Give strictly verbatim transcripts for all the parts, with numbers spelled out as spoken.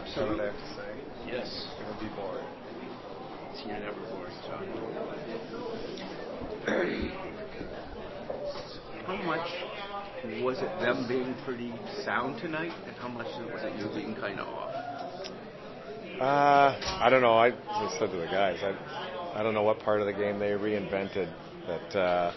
Absolutely. I have to say. Yes. It'll be boring. You're never boring, John. How much was it them being pretty sound tonight, and how much was it you being kind of off? Uh, I don't know. I just said to the guys, I, I don't know what part of the game they reinvented that uh,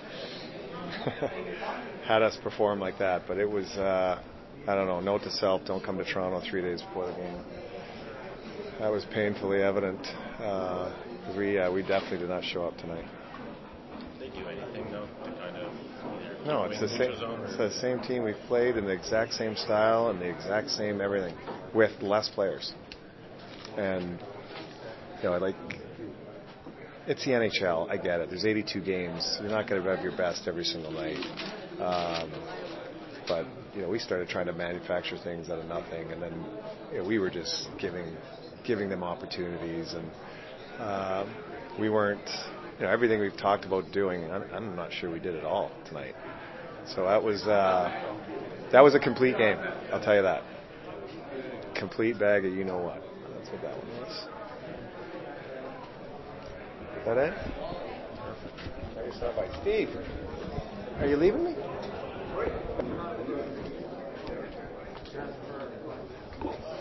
had us perform like that, but it was, uh, I don't know, note to self, don't come to Toronto three days before the game. That was painfully evident. Uh, we uh, we definitely did not show up tonight. Did they do anything though to kind of? No, it's the same. It's the same team we played in the exact same style and the exact same everything with less players. And you know, like it's the N H L. I get it. There's eighty-two games. You're not going to have your best every single night. Um, but you know, we started trying to manufacture things out of nothing, and then you know, we were just giving giving them opportunities, and uh, we weren't. You know, everything we've talked about doing, I'm, I'm not sure we did it all tonight. So that was uh, that was a complete game. I'll tell you that. Complete bag of you know what. That's what that one was. Is that it? Perfect. How you start by Steve? Are you leaving me?